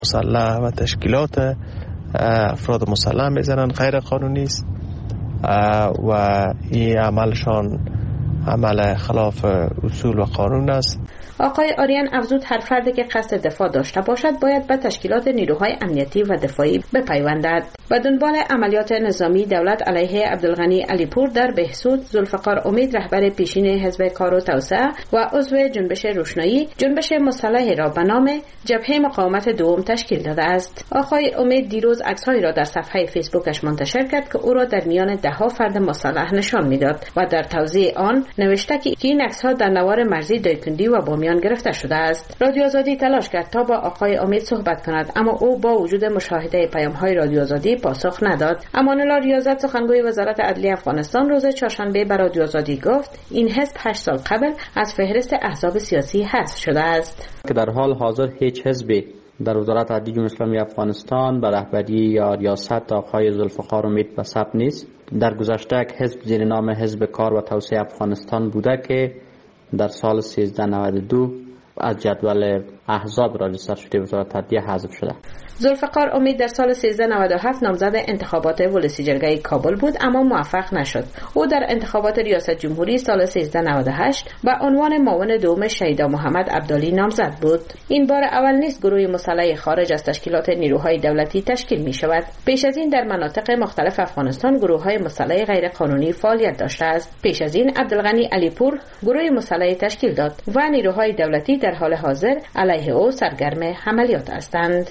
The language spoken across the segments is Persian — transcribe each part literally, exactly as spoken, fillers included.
مسلح و تشکیلات افراد مسلح میزنن غیر قانونی است و این عملشان عمل خلاف اصول و قانون است. آقای آریان افزود هر فردی که قصد دفاع داشته باشد باید به تشکیلات نیروهای امنیتی و دفاعی بپیوندد. به دنبال عملیات نظامی دولت علیه عبدالغنی علیپور در بهسود، ذوالفقار امید رهبر پیشین حزب کار و توسعه و عضو جنبش روشنایی جنبش مسلحی را به نام جبهه مقاومت دوم تشکیل داده است. آقای امید دیروز عکس‌هایی را در صفحه فیسبوکش منتشر کرد که او را در میان ده‌ها فرد مسلح نشان می‌داد و در توضیح آن نوشته که این عکس‌ها در نوار مرزی دایکندی و بامیان گرفته شده است. رادیو آزادی تلاش کرد تا با آقای امید صحبت کند، اما او با وجود مشاهده پیام‌های رادیو آزادی پاسخ نداد. امان الله ریاضت سخنگوی وزارت عدلیه افغانستان روز چهارشنبه به رادیو آزادی گفت این حزب هشت سال قبل از فهرست احزاب سیاسی حذف شده است. که در حال حاضر هیچ حزبی در وزارت عدلیه جمهوری اسلامی افغانستان به رهبری یا ریاست آقای ذوالفقار امید به ثبت نیست. در گذشته یک حزب زیر نام حزب کار و توسعه افغانستان بوده که در سال سیزده نود و دو از جدول احزاب راجستر شده وزارت عدلیه حذف شده. ذوالفقار امید در سال سیزده نود و هفت نامزد انتخابات ولسی جرگه کابل بود اما موفق نشد. او در انتخابات ریاست جمهوری سال سیزده نود و هشت به عنوان معاون دوم شهیدا محمد عبدالی نامزد بود. این بار اول نیست گروه مسلح خارج از تشکیلات نیروهای دولتی تشکیل می شود. پیش از این در مناطق مختلف افغانستان گروه‌های مسلح غیر قانونی فعالیت داشته است. پیش از این عبدالغنی علیپور گروه مسلح تشکیل داد و نیروهای دولتی در حال حاضر علیه او سرگرم عملیات هستند.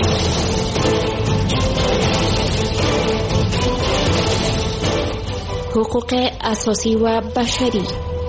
حقوق اساسی و بشری.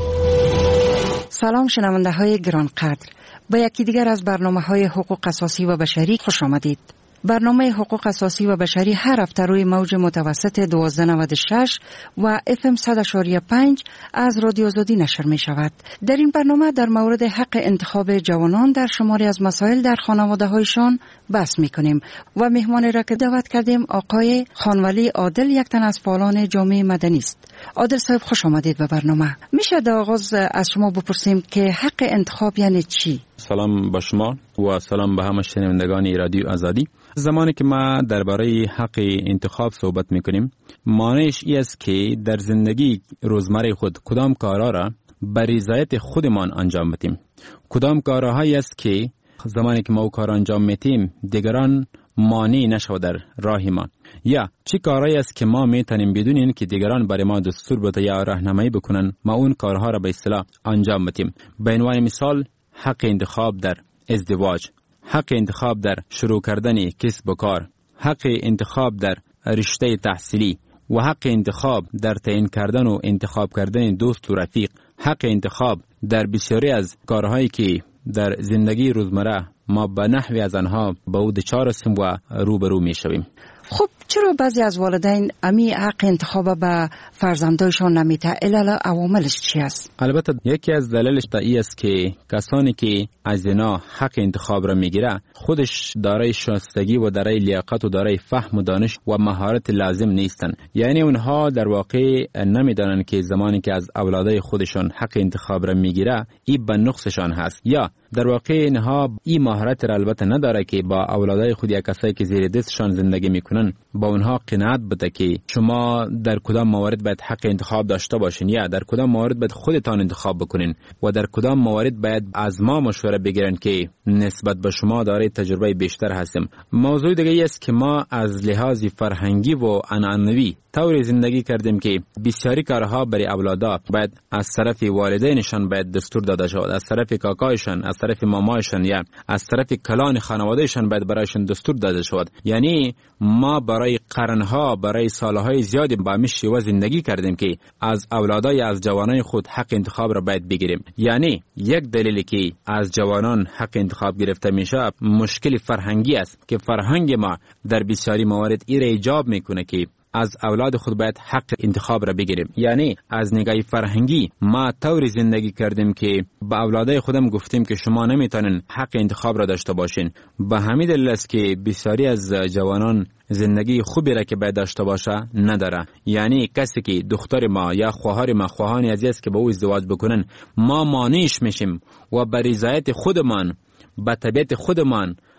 سلام شنونده های گرانقدر، به یکی دیگر از برنامه های حقوق اساسی و بشری خوش آمدید. برنامه حقوق اساسی و بشری هر هفته روی موج متوسط دوازده نود و شش و اف ام صد و پنج از رادیو آزادی نشر می شود. در این برنامه در مورد حق انتخاب جوانان در شماری از مسائل در خانواده هایشان بحث می کنیم و مهمان را که دعوت کردیم آقای خانولی عادل، یک تن از فعالان جامعه مدنی است. عادل صاحب خوش آمدید به برنامه. میشه در آغاز از شما بپرسیم که حق انتخاب یعنی چی؟ سلام با شما و سلام به همه شنوندگان رادیو آزادی. زمانی که ما درباره حق انتخاب صحبت میکنیم، معنیش این است که در زندگی روزمره خود کدام کارها را به رضایت خودمان انجام بدیم. کدام کارهایی است که زمانی که ما او کار انجام میتیم دیگران مانع نشود در راه ما، یا چی کارهایی است که ما میتونیم بدون این که دیگران برای ما دستور بده یا راهنمایی بکنن ما اون کارها را به اصطلاح انجام بدیم. به عنوان مثال حق انتخاب در ازدواج، حق انتخاب در شروع کردن کسب و کار، حق انتخاب در رشته تحصیلی و حق انتخاب در تعیین کردن و انتخاب کردن دوست و رفیق، حق انتخاب در بسیاری از کارهایی که در زندگی روزمره ما به نحوی از آنها به او دچار هستیم و روبرو می شویم. خب چرا بعضی از والدین امی حق انتخاب به فرزندایشان نمیده؟ علل عواملش چی است؟ البته یکی از دلایلش این است که کسانی که از اینا حق انتخاب را میگیره خودش دارای شایستگی و دارای لیاقت و دارای فهم و دانش و مهارت لازم نیستن. یعنی اونها در واقع نمیدانن که زمانی که از اولادای خودشون حق انتخاب را میگیره این به نقصشان هست، یا در واقع اینها این مهارت را البته نداره که با اولادای خود یا کسایی که زیر دستشان زندگی میکنن با اونها قناعت بده که شما در کدام موارد باید حق انتخاب داشته باشین یا در کدام موارد باید خودتان انتخاب بکنین و در کدام موارد باید از ما مشوره بگیرن که نسبت به شما دارای تجربه بیشتر هستیم. موضوع دیگه ای است که ما از لحاظ فرهنگی و عنعنوی طوری زندگی کردیم که بسیاری کارها برای اولادا باید از طرف والدینشان باید دستور داده شود، از طرف کاکایشان، از طرف مامایشان یا از طرف کلان خانوادهشان باید برایشان دستور داده شود. یعنی ما برای قرنها، برای سالهای زیادی با همین شیوه زندگی کردیم که از اولادای از جوانای خود حق انتخاب را باید بگیریم. یعنی یک دلیلی که از جوانان حق انتخاب گرفته میشه مشکل فرهنگی است که فرهنگ ما در بسیاری موارد این را ایجاب میکنه که از اولاد خود باید حق انتخاب را بگیریم. یعنی از نگاه فرهنگی ما طوری زندگی کردیم که به اولادای خودم گفتیم که شما نمیتونین حق انتخاب را داشته باشین. به همین دلیل است که بسیاری از جوانان زندگی خوبی را که باید داشته باشه نداره. یعنی کسی که دختر ما یا خواهر ما خواهانی عزیز است که با او ازدواج بکنن ما مانعش میشیم و به رضایت خودمان، به طبیعت خودمان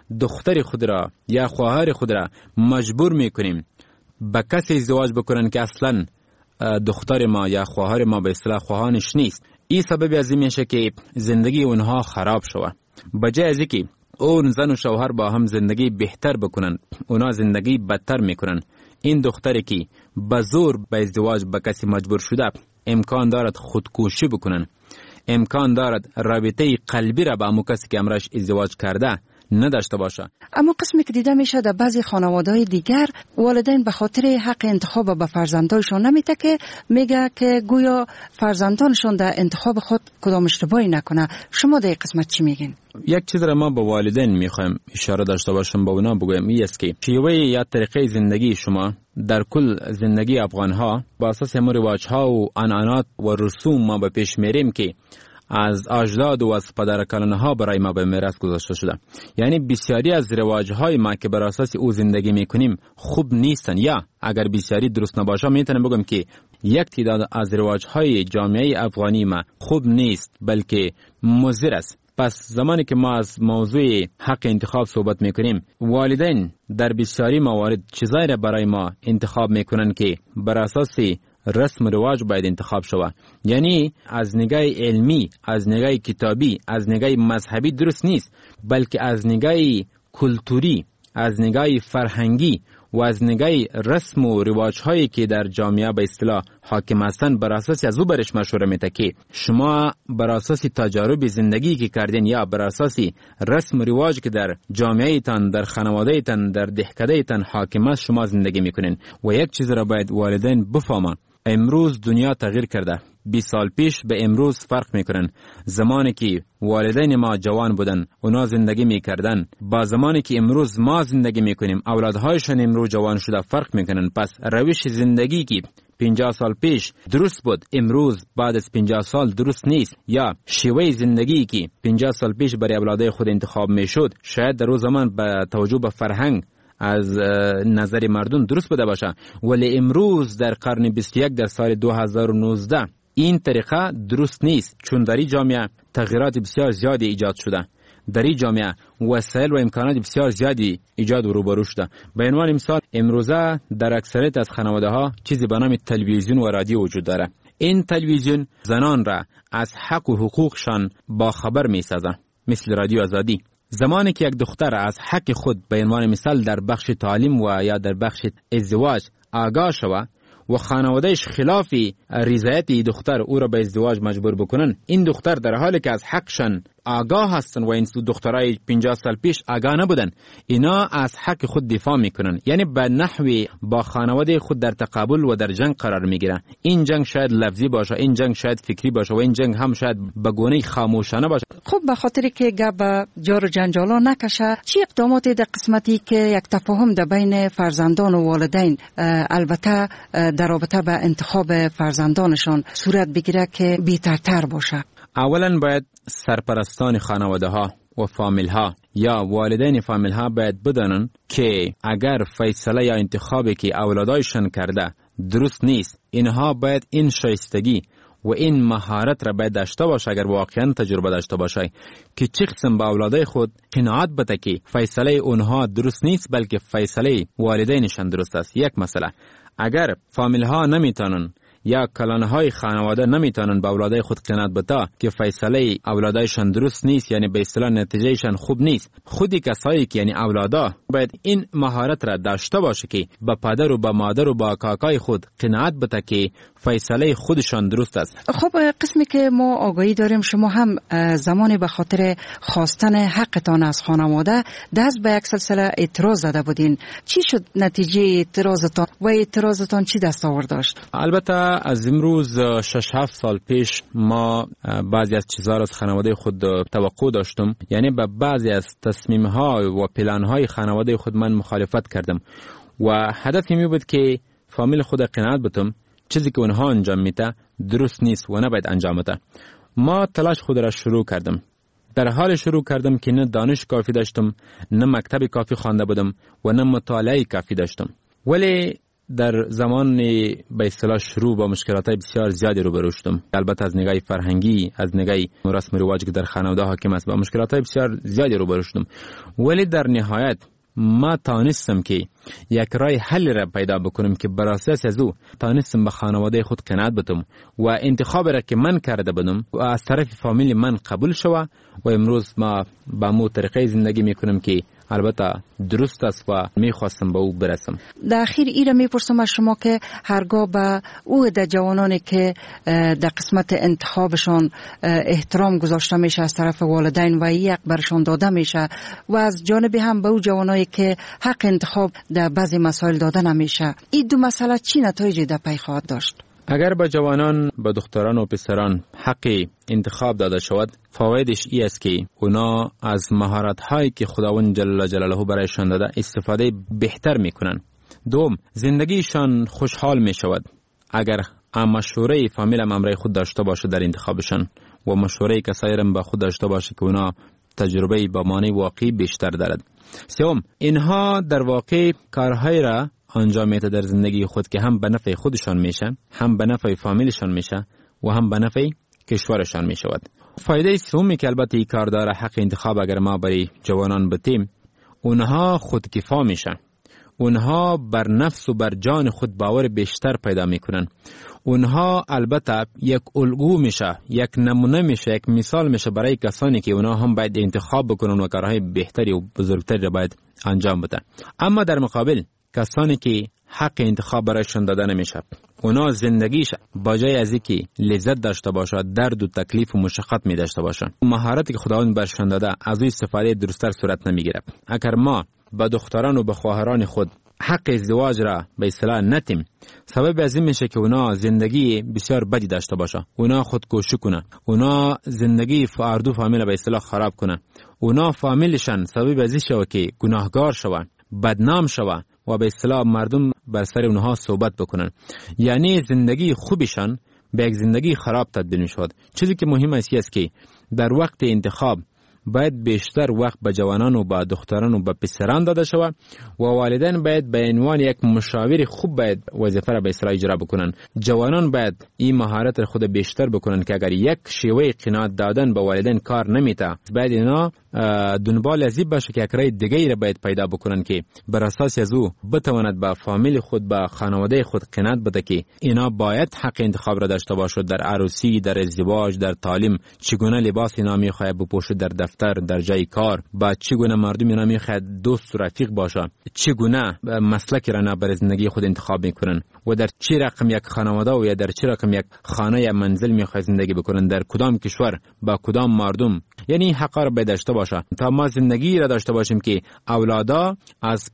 دختر خود را یا خواهر خود را مجبور میکنیم به کسی ازدواج بکنن که اصلا دختر ما یا خواهر ما به اصطلاح خواهانش نیست، این سبب از این میشه که زندگی اونها خراب شوه. بجای از اینکه اون زن و شوهر با هم زندگی بهتر بکنن، اونا زندگی بدتر میکنن. این دختری که به زور به ازدواج به کسی مجبور شده امکان دارد خودکشی بکنن، امکان دارد رابطه قلبی را با امو کسی که امرش ازدواج کرده نداشته باشه. اما قسمی که دیده میشه در بعضی خانواده‌های دیگر والدین به خاطر حق انتخاب به فرزندانشون نمیده که میگه که گویا فرزندانشون در انتخاب خود کدام اشتباهی نکنه. شما در این قسمت چی میگین؟ یک چیز را ما با والدین میخوایم اشاره داشته باشم، با اونا بگویم این است که شیوه یا طریقه زندگی شما در کل زندگی افغانها با اساس هم رواج‌ها و عنعنات و رسوم ما به پیش میریم که از اجداد و از پدرکلانها برای ما به میراث گذاشته شده. یعنی بسیاری از رواج‌های ما که بر اساس او زندگی میکنیم خوب نیستن، یا اگر بسیاری درست نباشه میتونم بگم که یک تعداد از رواج‌های جامعه افغانی ما خوب نیست بلکه مضر است. پس زمانی که ما از موضوع حق انتخاب صحبت میکنیم، والدین در بسیاری موارد چیزایی را برای ما انتخاب میکنن که بر اساس رسم و رواج باید انتخاب شود. یعنی از نگاه علمی، از نگاه کتابی، از نگاه مذهبی درست نیست، بلکه از نگاه کلتوری، از نگاه فرهنگی و از نگاه رسم و رواج هایی که در جامعه به اصطلاح حاکم هستند بر اساس از او برش مشوره میده که شما بر اساس تجارب زندگی که کردین یا بر اساس رسم و رواج که در جامعه تان، در خانواده تان، در دهکده تان حاکم است شما زندگی میکنین. و یک چیز را باید والدین بفهمن، امروز دنیا تغییر کرده. بیست سال پیش به امروز فرق میکنن. زمانی که والدین ما جوان بودن اونا زندگی میکردن با زمانی که امروز ما زندگی میکنیم اولادهایشون امروز جوان شده فرق میکنن. پس روش زندگی که پنجاه سال پیش درست بود امروز بعد از پنجاه سال درست نیست، یا شیوه زندگی که پنجاه سال پیش برای اولادای خود انتخاب میشد شاید در اون زمان به توجه به فرهنگ از نظر مردم درست بوده باشه، ولی امروز در قرن بیست و یک در سال دو هزار و نوزده این طریقه درست نیست، چون در این جامعه تغییرات بسیار زیادی ایجاد شده. در این جامعه وسایل و امکانات بسیار زیادی ایجاد و روبرو شده. به عنوان مثال امروزه در اکثریت از خانواده ها چیزی به نام تلویزیون و رادیو وجود داره. این تلویزیون زنان را از حق و حقوقشان با خبر می سازه، مثل رادیو آزادی. زمانی که یک دختر از حق خود به عنوان مثال در بخش تعلیم و یا در بخش ازدواج آگاه شود و خانوادهش خلاف رضایت دختر او را به ازدواج مجبور بکنن، این دختر در حالی که از حقشان آگاه هستن و این دخترای پنجاه سال پیش آگاه نبودن، اینا از حق خود دفاع میکنن، یعنی به نحوی با خانواده خود در تقابل و در جنگ قرار میگیرن. این جنگ شاید لفظی باشه، این جنگ شاید فکری باشه و این جنگ هم شاید به گونه خاموشانه باشه. خب به خاطر که گپ جار و جنجالا نکشه، چی اقداماتی در قسمتی که یک تفاهم در بین فرزندان و والدین البته در رابطه به انتخاب فرزندانشان صورت بگیره که بهترتر باشه؟ اولا باید سرپرستان خانواده ها و فامیل ها یا والدین فامیل ها باید بدانن که اگر فیصله یا انتخابی که اولادایشان کرده درست نیست، اینها باید این شایستگی و این مهارت را باید داشته باشه، اگر واقعا تجربه داشته باشه که چه قسم با اولادای خود قناعت بده که فیصله اونها درست نیست بلکه فیصله والدینشان درست است. یک مسئله، اگر فامیل ها نمیتونن یا کلانهای خانواده نمیتونن به اولادای خود قناعت بده که فیصله اولادایشان درست نیست، یعنی به اصطلاح نتیجهشان خوب نیست، خودی کسایی که یعنی اولادا باید این مهارت را داشته باشه که به پدر و به مادر و به کاکای خود قناعت بده که فیصله خودشان درست است. خب قسمی که ما آگاهی داریم شما هم زمانی به خاطر خواستن حقتان از خانواده دست به یک سلسله اعتراض زده بودین، چی شد نتیجه اعتراضتان و اعتراضتان چی دستاورد داشت؟ البته از امروز شش هفت سال پیش ما بعضی از چیزها را از خانواده خود توقع داشتم، یعنی به بعضی از تصمیم‌ها و پلان‌های خانواده خود من مخالفت کردم و هدفی می بود که فامیل خود قناعت بتم چیزی که اونها انجام میده درست نیست و نباید انجام بده. ما تلاش خود را شروع کردم. در حال شروع کردم که نه دانش کافی داشتم، نه مکتب کافی خوانده بودم و نه مطالعه کافی داشتم، ولی در زمان به اصطلاح شروع با مشکلات بسیار زیادی روبرو شدم. البته از نگاه فرهنگی، از نگاه رسم و رواجی که در خانواده حاکم است با مشکلات بسیار زیادی روبرو شدم، ولی در نهایت ما تانستم که یک راه حل را پیدا بکنم که بر اساس از او تانستم به خانواده خود قناعت بدم و انتخاب را که من کرده بودم و از طرف فامیل من قبول شوه و امروز ما با مو طریقه زندگی میکنم که البته درست است و میخواستم به او برسم. در اخیر ایره میپرسم از شما که هرگاه به او در جوانانی که در قسمت انتخابشان احترام گذاشته میشه از طرف والدین و یک برشان داده میشه و از جانب هم به او جوانایی که حق انتخاب در بعضی مسائل داده نمیشه، این دو مسئله چی نتایجی در پی خواهد داشت؟ اگر به جوانان، به دختران و پسران حق انتخاب داده شود، فوایدش ای است که اونا از مهارت هایی که خداوند جل جلاله برایشان داده استفاده بهتر میکنن. دوم، زندگیشان خوشحال می شود اگر مشوره فامیل هم امرای خود داشته باشه در انتخابشان و مشوره کسایی هم با خود داشته باشه که اونا تجربه با معنی واقعی بیشتر دارد. سوم، اینها در واقع کارهای را انجام میده در زندگی خود که هم به نفع خودشان میشه، هم به نفع فامیلشان میشه و هم به نفع کشورشان میشود. فایده سومی که البته این کار داره حق انتخاب اگر ما برای جوانان بتیم، اونها خودکفا میشن، اونها بر نفس و بر جان خود باور بیشتر پیدا میکنن، اونها البته یک الگو میشه، یک نمونه میشه، یک مثال میشه برای کسانی که اونها هم باید انتخاب بکنن و کارهای بهتری و بزرگتری را باید انجام بدن. اما در مقابل کسانی که حق انتخاب برایشان داده نمیشه، اونا زندگیش با جای از اینکه لذت داشته باشه درد و تکلیف و مشقت می داشته باشه. مهارتی که خداوند برشان داده از این استفاده درستر صورت نمیگیره. اگر ما با دختران و با خواهران خود حق ازدواج را به اصطلاح نتیم، سبب از این میشه که اونا زندگی بسیار بدی داشته باشه، اونا خودکشی کنه، اونا زندگی فرد و فامیل به اصطلاح خراب کنه، اونا فامیلشان سبب از این شوه که گناهگار شوه، بدنام شوه و به اصطلاح مردم بر سر اونها صحبت بکنن. یعنی زندگی خوبشان به یک زندگی خراب تبدیل میشود. چیزی که مهم است که در وقت انتخاب باید بیشتر وقت به جوانان و به دختران و به پسران داده شود و والدین باید به عنوان یک مشاور خوب باید وظیفه را به اصطلاح اجرا بکنن. جوانان باید این مهارت خود بیشتر بکنن که اگر یک شیوه قناعت دادن به والدین کار نمیته، باید اینا دنبال از این باشه که یک راه دیگه را باید پیدا بکنن که بر اساس از او بتواند به فامیل خود، به خانواده خود قناعت بده که اینا باید حق انتخاب را داشته باشد در عروسی، در ازدواج، در تعلیم، چگونه لباس اینا میخواد بپوشد در دفتر، در جای کار، با چگونه مردم اینا میخواد دوست و رفیق باشه، چگونه مسلک را برای زندگی خود انتخاب میکنن و در چه رقم یک خانواده و یا در چه رقم یک خانه یا منزل میخواد زندگی بکنن، در کدام کشور با کدام مردم. یعنی حق را باید داشته باشه تا ما زندگی را داشته باشیم که اولادا از